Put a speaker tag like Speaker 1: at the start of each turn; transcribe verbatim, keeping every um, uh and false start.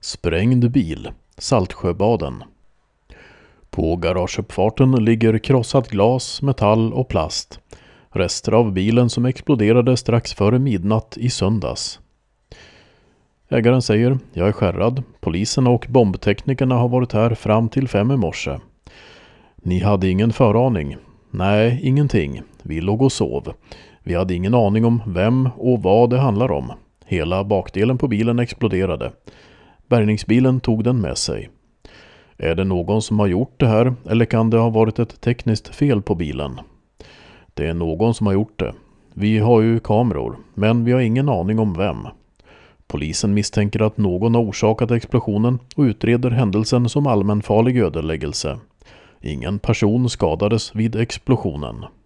Speaker 1: Sprängd bil, Saltsjöbaden. På garageuppfarten ligger krossat glas, metall och plast. Rester av bilen som exploderade strax före midnatt i söndags. Ägaren säger, jag är skärrad. Polisen och bombteknikerna har varit här fram till fem i morse. Ni hade ingen föraning? Nej, ingenting. Vi låg och sov. Vi hade ingen aning om vem och vad det handlar om. Hela bakdelen på bilen exploderade. Bärgningsbilen tog den med sig. Är det någon som har gjort det här eller kan det ha varit ett tekniskt fel på bilen? Det är någon som har gjort det. Vi har ju kameror, men vi har ingen aning om vem. Polisen misstänker att någon har orsakat explosionen och utreder händelsen som allmänfarlig ödeläggelse. Ingen person skadades vid explosionen.